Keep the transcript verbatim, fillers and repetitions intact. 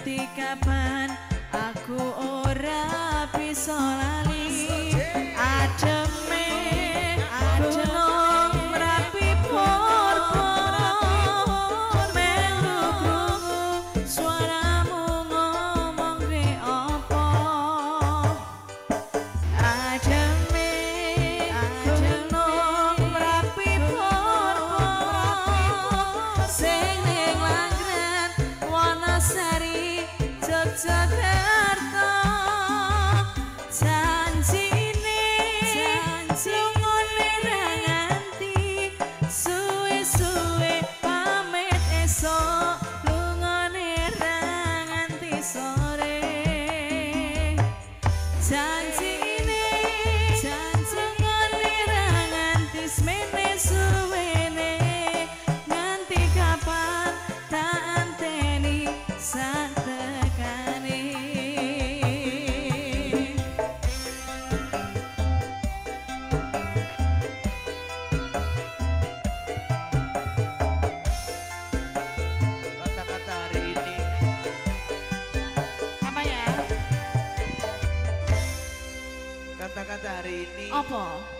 nganti kapan aku ora bisa lali ademe gunung Merapi pur-pur melu krungu suaramu ngomong ke apa ademe gunung Merapi pur-pur sing ning Langren Wonosari Yogyakarta janjine lungone ra nganti suwe-suwe pamit esok lungone ra nganti sore janjine lungone ra nganti semene suwene nganti kapan tak anteni sak tekane Kata-kata hari ini apa ya kata-kata hari ini apa